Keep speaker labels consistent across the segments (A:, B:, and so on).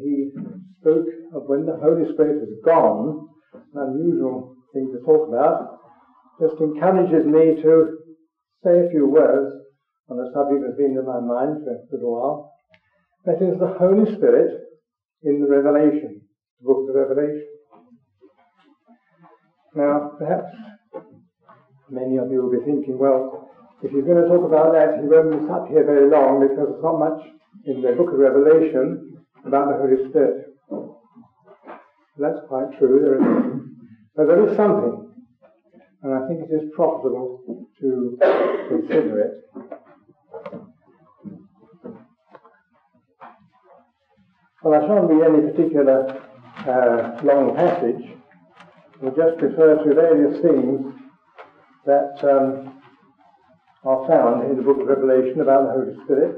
A: he spoke of when the Holy Spirit is gone, an unusual thing to talk about, just encourages me to say a few words on a subject that's been in my mind for a little while. That is the Holy Spirit in the Revelation, the book of the Revelation. Now, perhaps many of you will be thinking, well, if you're going to talk about that, he won't be sat here very long because there's not much in the book of Revelation about the Holy Spirit. That's quite true, but there is something, and I think it is profitable to consider it. Well, I shan't read any particular long passage. We'll just refer to various things that are found in the book of Revelation about the Holy Spirit.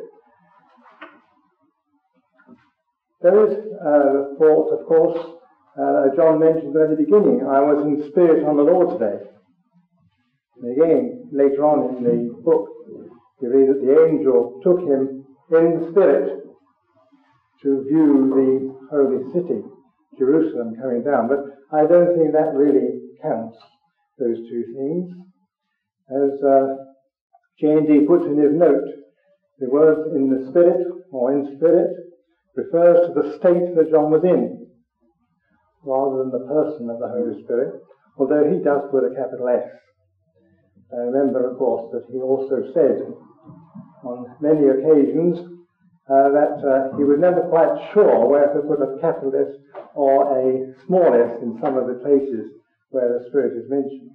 A: There is the thought, of course, John mentioned at the beginning, I was in spirit on the Lord's day. And again, later on in the book, you read that the angel took him in the spirit to view the holy city, Jerusalem, coming down. But I don't think that really counts, those two things. As J&D puts in his note, the words in the spirit, or in spirit, refers to the state that John was in, rather than the person of the Holy Spirit, although he does put a capital S. Remember, of course, that he also said on many occasions that he was never quite sure whether to put a capital S or a small s in some of the places where the Spirit is mentioned.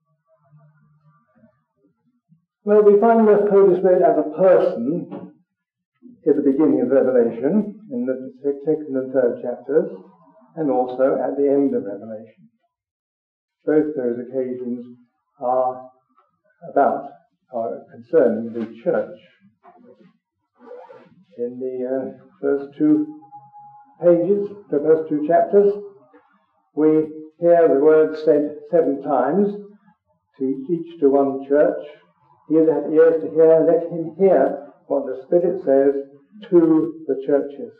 A: Well, we find the Holy Spirit as a person at the beginning of Revelation, in the second and third chapters, and also at the end of Revelation. Both those occasions are concerning the church. In the first two pages, the first two chapters, we hear the word said 7 times, to each to one church. He that hath ears to hear, let him hear what the Spirit says to the churches.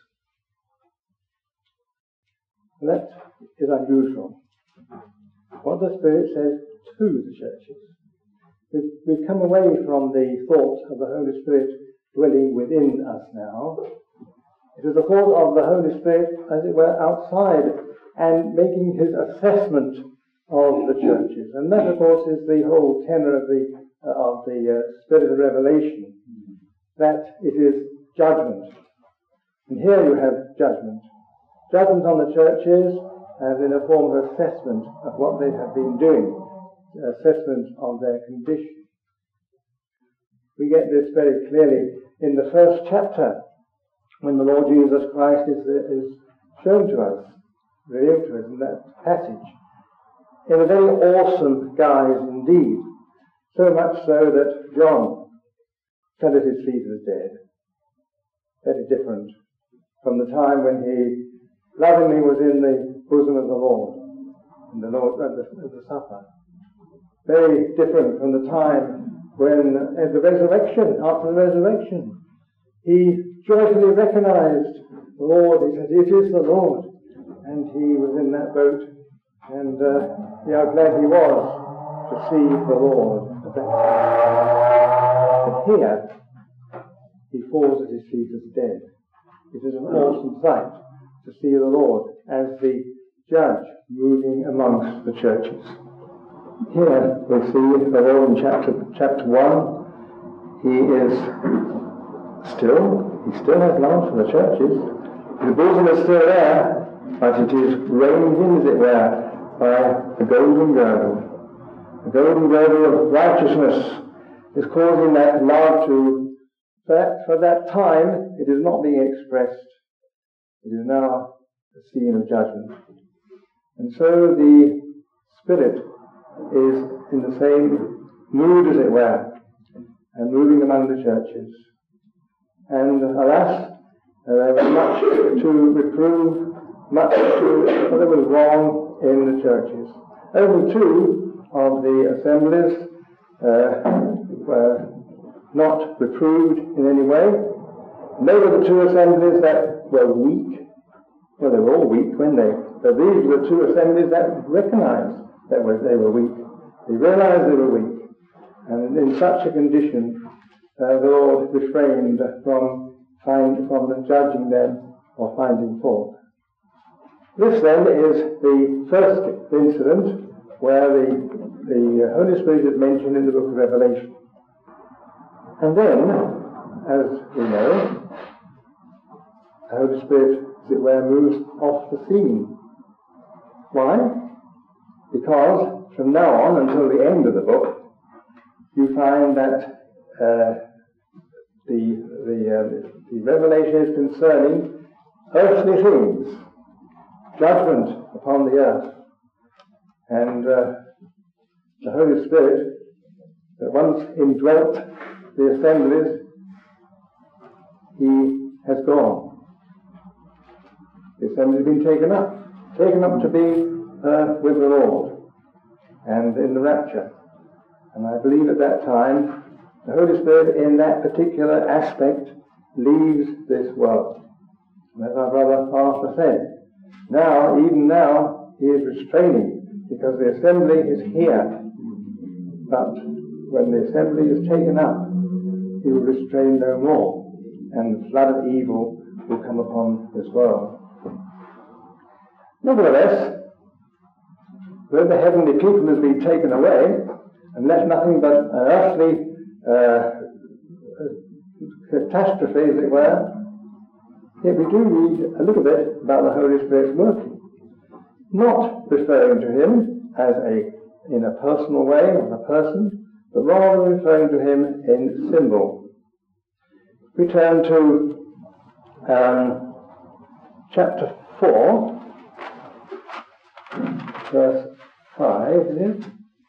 A: And that is unusual. What the Spirit says to the churches. We've come away from the thought of the Holy Spirit dwelling within us now. It is the thought of the Holy Spirit, as it were, outside and making his assessment of the churches. And that, of course, is the whole tenor of the Spirit of Revelation, that it is judgment. And here you have judgment. Judgment on the churches as in a form of assessment of what they have been doing, assessment of their condition. We get this very clearly in the first chapter, when the Lord Jesus Christ is shown to us, revealed to us in that passage, in a very awesome guise indeed, so much so that John fell at his feet as dead. Very different from the time when he lovingly was in the bosom of the Lord, and the Lord at the supper. Very different from the time when, at the resurrection, after the resurrection, he joyfully recognized the Lord. He said, "It is the Lord." And he was in that boat, and how glad he was to see the Lord at that time. But here, he falls at his feet as dead. It is an awesome sight to see the Lord as the judge moving amongst the churches. Here we see the Lord in chapter 1. He still has love for the churches. The bosom is still there, but it is reined in, as it were, by a golden girdle. The golden girdle of righteousness is causing that love to, for that time, it is not being expressed. It is now a scene of judgment. And so the Spirit is in the same mood, as it were, and moving among the churches. And alas, there was much to reprove, much that was wrong in the churches. Only 2 of the assemblies were not reproved in any way. And they were the 2 assemblies that were weak, Well, they were all weak, weren't they? But these were the two assemblies that recognized that they were weak. They realized they were weak. And in such a condition, the Lord refrained from judging them or finding fault. This then is the first incident where the Holy Spirit is mentioned in the book of Revelation. And then, as we know, the Holy Spirit, as it were, moves off the scene. Why? Because from now on until the end of the book, you find that the revelation is concerning earthly things, judgment upon the earth. And the Holy Spirit, that once indwelt the assemblies, he has gone. The assembly has been taken up to be with the Lord and in the rapture. And I believe at that time, the Holy Spirit in that particular aspect leaves this world. And as our brother Arthur said, even now, he is restraining because the assembly is here. But when the assembly is taken up, he will restrain no more, and the flood of evil will come upon this world. Nevertheless, though the heavenly people has been taken away and left nothing but an earthly catastrophe, as it were, yet we do read a little bit about the Holy Spirit's working, not referring to him as in a personal way, as a person, but rather referring to him in symbol. We turn to chapter 4, verse 5, is it?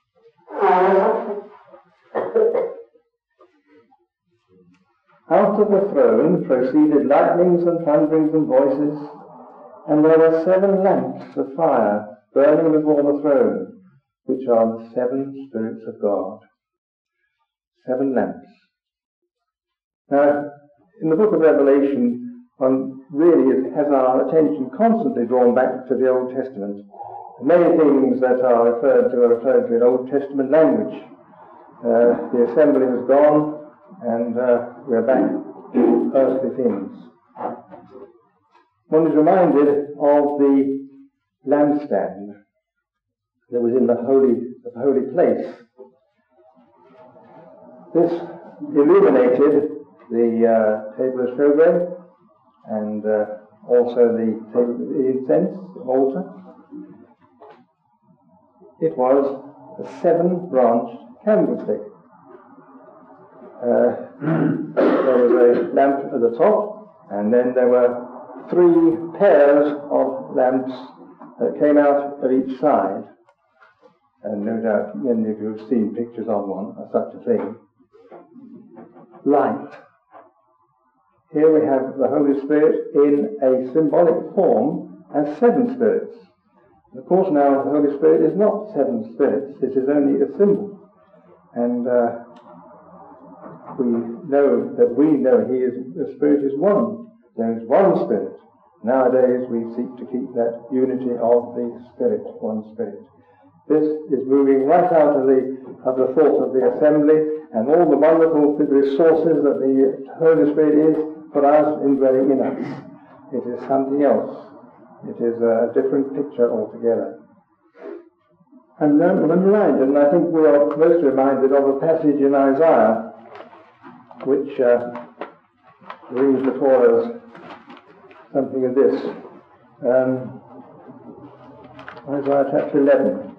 A: Out of the throne proceeded lightnings and thunderings and voices, and there were 7 lamps of fire burning before the throne, which are the 7 spirits of God. 7 lamps. Now, in the book of Revelation, one really has our attention constantly drawn back to the Old Testament. Many things that are referred to in Old Testament language. The assembly has gone, and we're back to earthly things. One is reminded of the lampstand that was in the holy place. This illuminated the table of showbread and also the table of incense, the altar. It was a 7-branched candlestick. There was a lamp at the top, and then there were 3 pairs of lamps that came out of each side. And no doubt many of you have seen pictures of one, of such a thing. Light. Here we have the Holy Spirit in a symbolic form as 7 spirits. Of course now the Holy Spirit is not 7 spirits, it is only a symbol. And we know the Spirit is one. There is one Spirit. Nowadays we seek to keep that unity of the Spirit, one Spirit. This is moving right out of the thought of the assembly and all the wonderful resources that the Holy Spirit is for us indwelling in us. It is something else. It is a different picture altogether. And then I'm reminded, and I think we are most reminded of a passage in Isaiah which brings before us something of this. Isaiah chapter 11.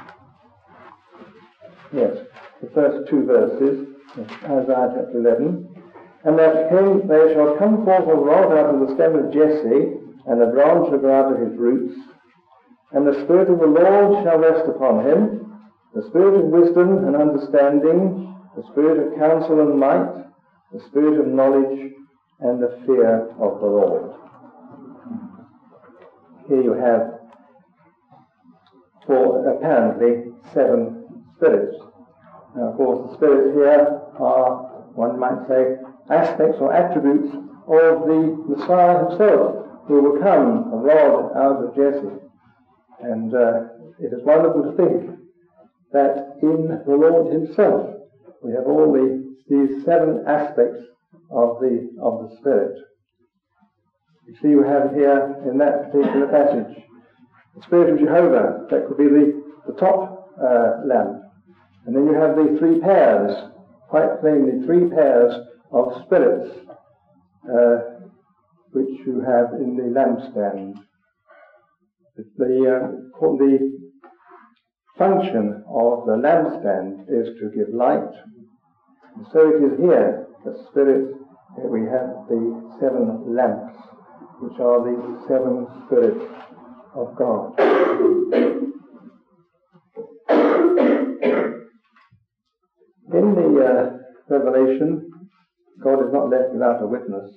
A: Yes, the first 2 verses, Isaiah chapter 11. And there shall come forth a rod out of the stem of Jesse, and a branch shall grow out of his roots. And the Spirit of the Lord shall rest upon him, the Spirit of wisdom and understanding, the Spirit of counsel and might, the Spirit of knowledge and the fear of the Lord. Here you have, apparently, 7 spirits. Now, of course, the spirits here are, one might say, aspects or attributes of the Messiah himself, who will come, a rod out of Jesse. And it is wonderful to think that in the Lord himself we have all these 7 aspects of the Spirit. You see, we have here in that particular passage the Spirit of Jehovah, that could be the top lamp. And then you have the 3 pairs, quite plainly 3 pairs of spirits, which you have in the lampstand. The function of the lampstand is to give light. And so it is here, the Spirit, we have the 7 lamps, which are the 7 spirits of God. In the Revelation, God is not left without a witness.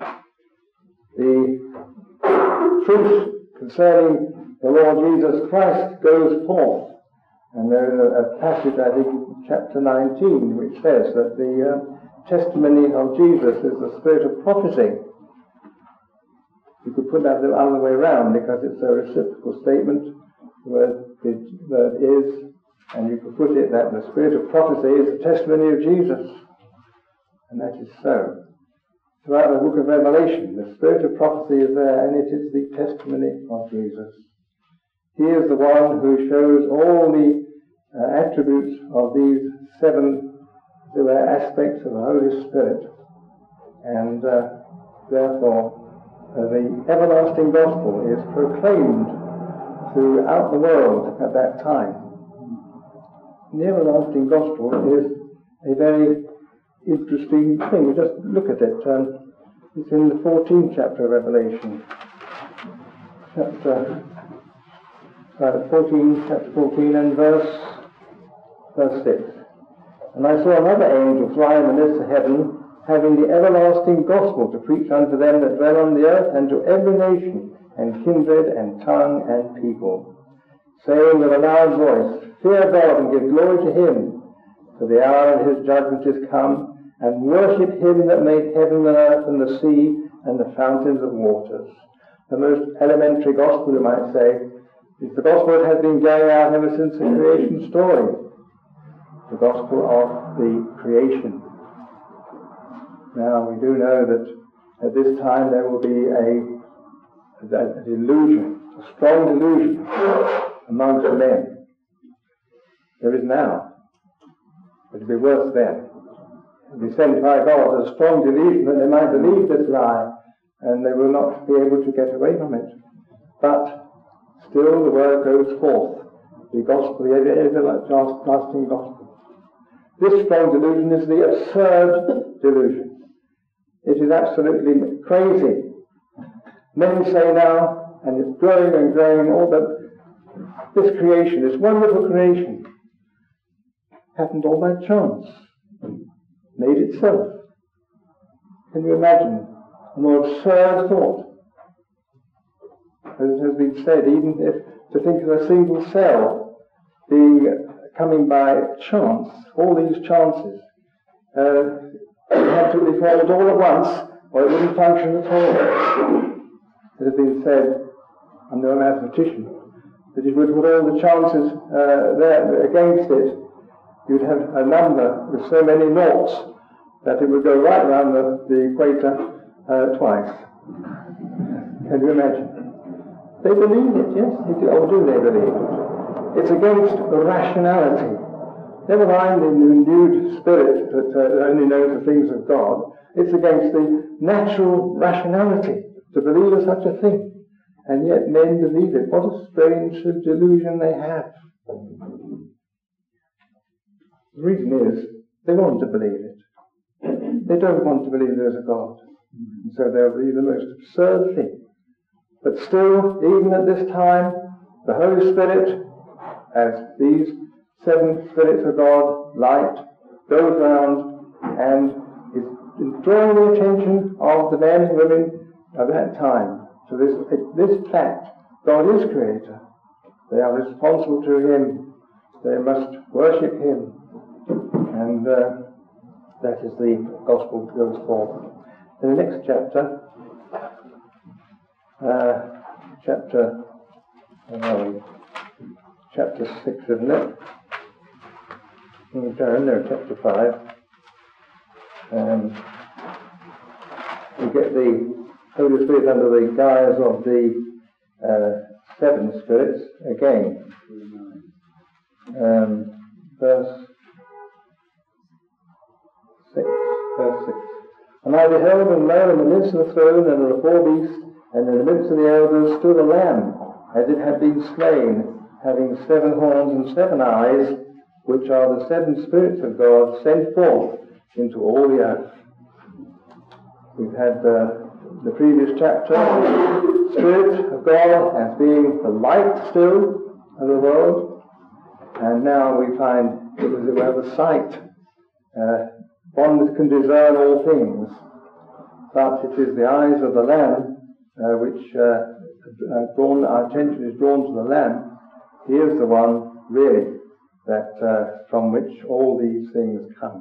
A: The truth concerning the Lord Jesus Christ goes forth. And there is a passage, I think, in chapter 19, which says that the testimony of Jesus is the spirit of prophecy. You could put that the other way around, because it's a reciprocal statement. The word is, and you could put it that the spirit of prophecy is the testimony of Jesus. And that is so. Throughout the book of Revelation, the spirit of prophecy is there, and it is the testimony of Jesus. He is the one who shows all the attributes of these 7 aspects of the Holy Spirit. And therefore, the everlasting gospel is proclaimed throughout the world at that time. And the everlasting gospel is a very interesting thing. Just look at it. It's in the 14th chapter of Revelation. Chapter 14 and verse 6. And I saw another angel fly in the midst of heaven, having the everlasting gospel to preach unto them that dwell on the earth, and to every nation, and kindred, and tongue, and people, saying with a loud voice, Fear God, and give glory to him, for the hour of his judgment is come, and worship him that made heaven and earth, and the sea, and the fountains of waters. The most elementary gospel, you might say, is the gospel that has been going out ever since the creation story. The gospel of the creation. Now, we do know that at this time there will be a delusion, a strong delusion amongst men. There is now. It will be worse then. It will be sent by God as a strong delusion that they might believe this lie, and they will not be able to get away from it. But still the word goes forth. The gospel, the everlasting gospel. This strong delusion is the absurd delusion. It is absolutely crazy. Men say now, and it's growing and growing, all that this creation, this wonderful creation, happened all by chance. Made itself. Can you imagine a more absurd thought? As it has been said, even if to think of a single cell coming by chance, all these chances, it had to be formed all at once, or it wouldn't function at all. It has been said, I'm no mathematician, that if you put all the chances there against it, you'd have a number with so many noughts that it would go right around the equator twice. Can you imagine? They believe it, yes. Or do they believe it? It's against rationality. Never mind the renewed spirit that only knows the things of God. It's against the natural rationality to believe of such a thing. And yet men believe it. What a strange delusion they have. The reason is they want to believe it. They don't want to believe there's a God. And so they'll believe the most absurd thing. But still, even at this time, the Holy Spirit, as these 7 spirits of God, light, goes round and is drawing the attention of the men and women of that time to this fact. God is Creator. They are responsible to Him. They must worship Him. And that is the gospel that goes forth. In the next chapter, chapter 6, isn't it? Chapter 5. We get the Holy Spirit under the guise of the 7 spirits again. Verse 6. And I beheld, and lo, in the midst of the throne and of the 4 beasts, and in the midst of the elders stood a lamb, as it had been slain, having 7 horns and 7 eyes, which are the 7 spirits of God sent forth into all the earth. We've had the previous chapter, the Spirit of God as being the light still of the world, and now we find it was the sight. One that can discern all things, but it is the eyes of the Lamb which our attention is drawn to the Lamb. He is the one really that from which all these things come.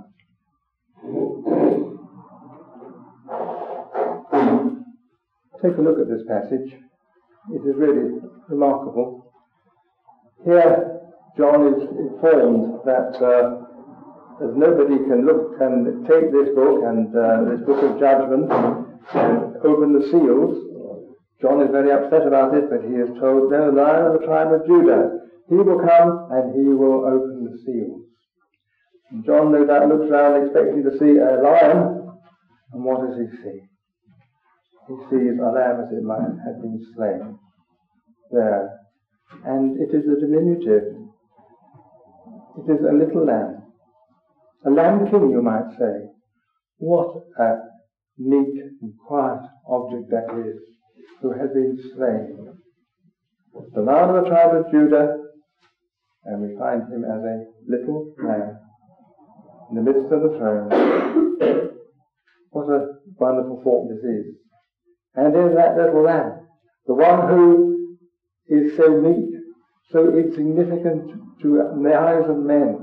A: Take a look at this passage. It is really remarkable. Here, John is informed that as nobody can take this book and this book of judgment and open the seals. John is very upset about it, but he is told, no, the Lion of the tribe of Judah, he will come and he will open the seals. And John no doubt looks around expecting to see a lion, and what does he see? He sees a lamb as it might have been slain there. And it is a diminutive. It is a little lamb. A lambkin, you might say. What a meek and quiet object that is, who has been slain. The Lion of the tribe of Judah, and we find him as a little lamb in the midst of the throne. What a wonderful thought this is. And in that little lamb, the one who is so meek, so insignificant to the eyes of men,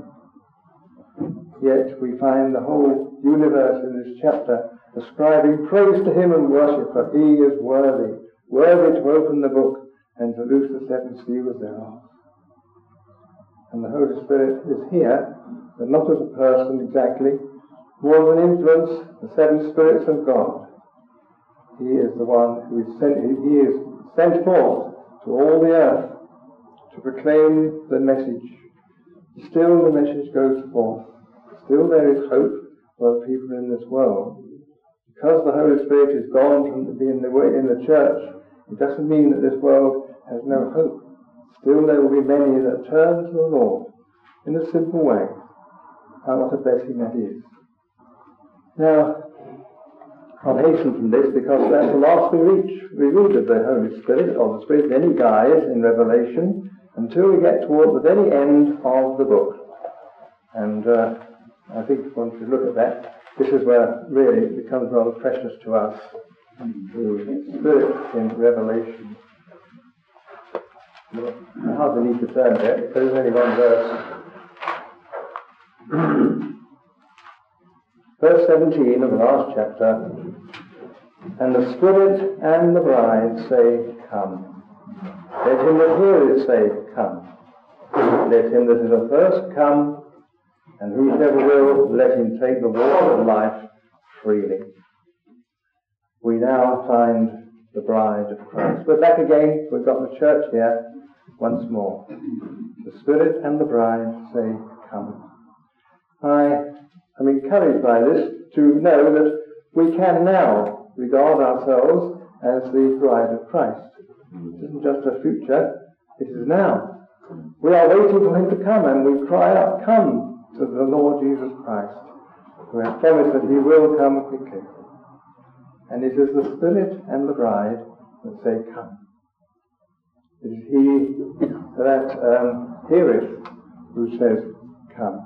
A: yet we find the whole universe in this chapter ascribing praise to him and worship, for he is worthy to open the book and to loose the 7 seals thereof. And the Holy Spirit is here, but not as a person exactly, more than influence, the 7 spirits of God. He is the one who is sent forth to all the earth to proclaim the message. Still the message goes forth. Still there is hope for people in this world. Because the Holy Spirit is gone from being in the church, it doesn't mean that this world has no hope. Still there will be many that turn to the Lord in a simple way. And what a blessing that is. Now, I'll hasten from this because that's the last we read of the Holy Spirit, or the Spirit in any guise in Revelation, until we get toward the very end of the book. And I think once we look at that, this is where really it becomes rather precious to us, the Spirit in Revelation. I hardly need to turn there, because there's only one verse. Verse 17 of the last chapter, and the Spirit and the bride say, come. Let him that heareth say, come. Let him that is athirst come, and whosoever will, let him take the water of life freely. We now find the bride of Christ. We're back again, we've got the church here once more. The Spirit and the bride say, come. I am encouraged by this to know that we can now regard ourselves as the bride of Christ. It isn't just a future, it is now. We are waiting for him to come, and we cry out, come to the Lord Jesus Christ, who has promised that he will come quickly. And it is the Spirit and the bride that say, come. It is he that heareth who says, come.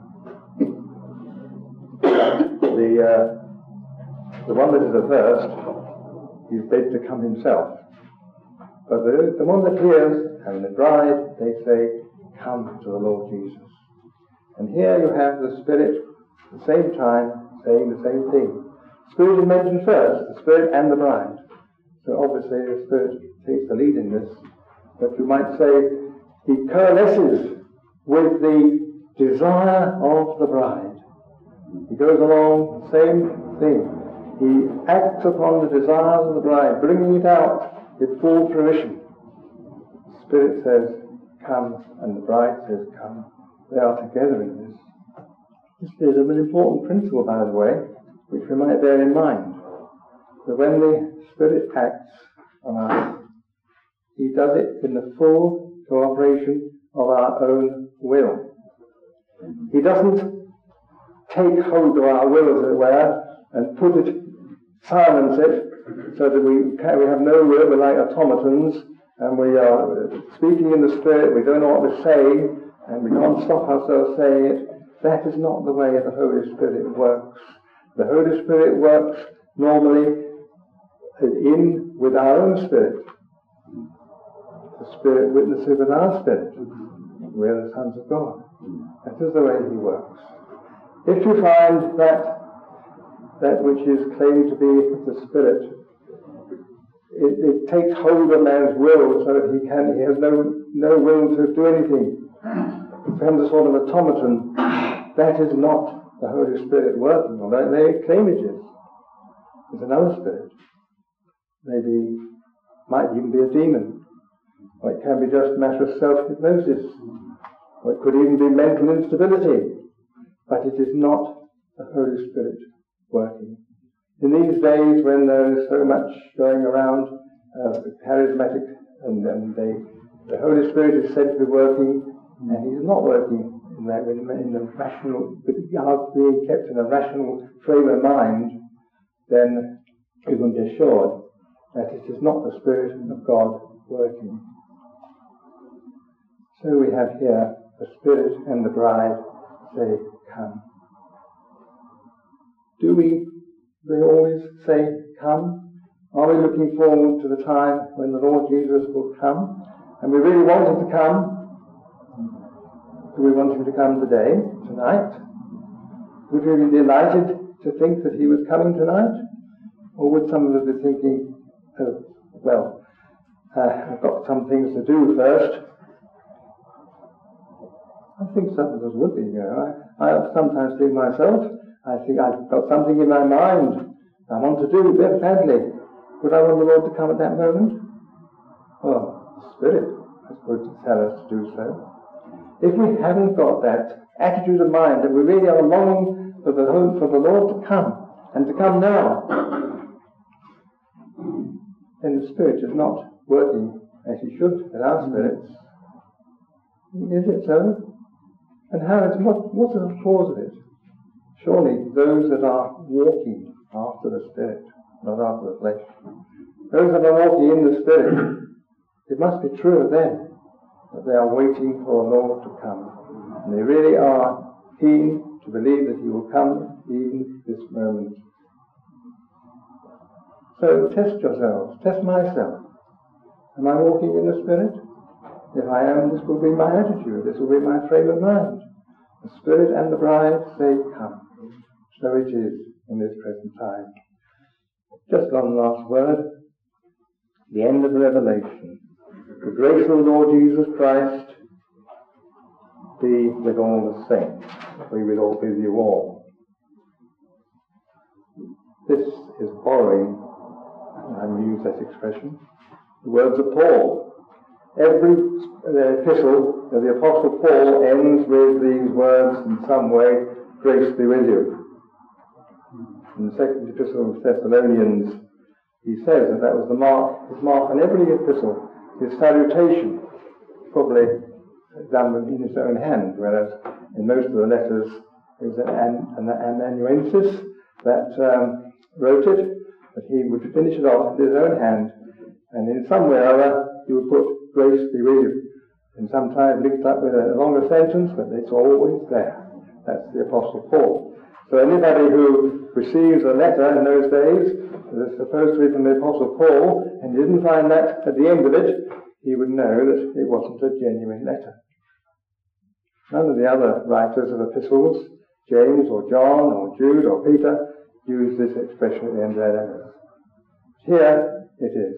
A: The one that is athirst, he is bid to come himself. But the one that hears, and the bride, they say, come to the Lord Jesus. And here you have the Spirit at the same time saying the same thing. The Spirit is mentioned first, the Spirit and the bride. So obviously the Spirit takes the lead in this, but you might say he coalesces with the desire of the bride. He goes along the same thing. He acts upon the desires of the bride, bringing it out in full fruition. The Spirit says, come, and the bride says, come. They are together in this. This is an important principle, by the way, which we might bear in mind. That when the Spirit acts on us, he does it in the full cooperation of our own will. He doesn't take hold of our will, as it were, and put it, silence it, so that we have no will. We're like automatons, and we are speaking in the Spirit. We don't know what to say, and we can't stop ourselves saying it. That is not the way the Holy Spirit works. The Holy Spirit works normally in with our own spirit. The Spirit witnesses with our spirit. We are the sons of God. That is the way he works. If you find that which is claimed to be the Spirit, it takes hold of man's will so that he has no will to do anything. It becomes a sort of automaton. That is not the Holy Spirit working, although they claim it is. It's another spirit. Maybe, might even be a demon. Or it can be just a matter of self-hypnosis. Or it could even be mental instability. But it is not the Holy Spirit working. In these days when there is so much going around, charismatic, and the Holy Spirit is said to be working, and he's not working in the rational, being kept in a rational frame of mind, then you can be assured that it is not the Spirit of God working. So we have here the Spirit and the bride say, come. Do they always say, come? Are we looking forward to the time when the Lord Jesus will come? And we really want him to come? Do we want him to come today, tonight? Would we be delighted to think that he was coming tonight? Or would some of us be thinking, oh, well, I've got some things to do first? I think some of us would be, I sometimes think myself, I think I've got something in my mind I want to do very badly. Would I want the Lord to come at that moment? Well, the Spirit is going to tell us to do so. If we haven't got that attitude of mind that we really are longing for the Lord to come, and to come now, then the Spirit is not working as he should in our spirits. Is it so? And what's the cause of it? Surely those that are walking after the Spirit, not after the flesh. Those that are walking in the Spirit, it must be true of them that they are waiting for the Lord to come. And they really are keen to believe that he will come even this moment. So test yourselves, test myself. Am I walking in the Spirit? If I am, this will be my attitude, this will be my frame of mind. The Spirit and the bride say, come. So it is in this present time. Just one last word. The end of the Revelation. The grace of the Lord Jesus Christ be with all the saints. Be with you all. This is borrowing, I use that expression, the words of Paul. Every epistle of the Apostle Paul ends with these words in some way, grace be with you. In the second epistle of Thessalonians, he says that was his mark on every epistle, his salutation, probably done in his own hand, whereas in most of the letters it was an amanuensis that wrote it, but he would finish it off with his own hand, and in some way or other he would put grace be with you, and sometimes mixed up with a longer sentence, but it's always there. That's the Apostle Paul. So anybody who receives a letter in those days that is supposed to be from the Apostle Paul, and didn't find that at the end of it, he would know that it wasn't a genuine letter. None of the other writers of epistles, James or John or Jude or Peter, use this expression at the end of their letters. Here it is.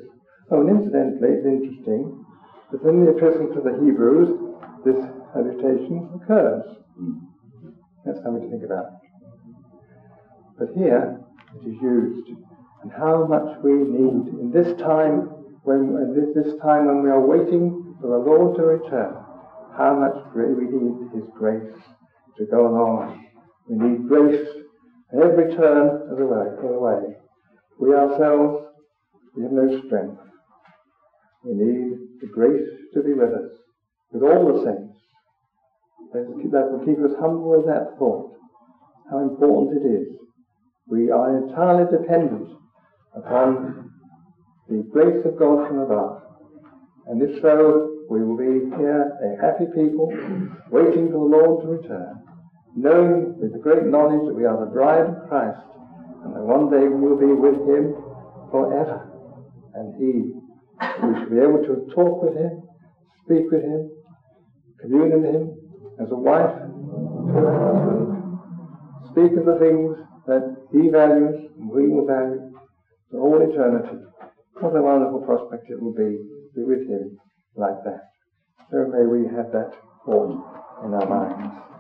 A: Oh, and incidentally, it's interesting that in the Epistle to the Hebrews, this salutation occurs. That's something to think about. But here, it is used, and how much we need in this time when we are waiting for the Lord to return. How much we need His grace to go along. We need grace at every turn of the way. We ourselves, we have no strength. We need the grace to be with us, with all the saints. That will keep us humble with that thought, how important it is. We are entirely dependent upon the grace of God from above. And if so, we will be here a happy people, waiting for the Lord to return, knowing with the great knowledge that we are the bride of Christ, and that one day we will be with Him forever. And we shall be able to talk with Him, speak with Him, commune with Him, as a wife to her husband, speak of the things that He values and we will value for all eternity. What a wonderful prospect it will be to be with Him like that. So may we have that form in our minds.